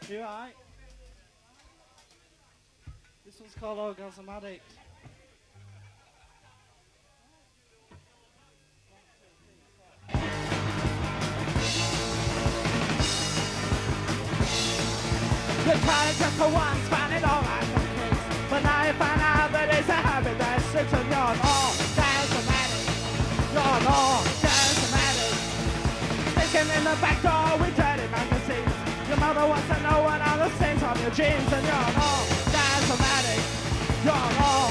You alright? This one's called Orgasm Addict. You tried it just for once, found it alright for kicks. But now you find out that it's a habit that sticks on your orgasm addict. You're an orgasm addict. Sneaking in the back door with dirty magazines. Your mother wants to know what are the stains on your jeans. And you're an orgasm addict. You're an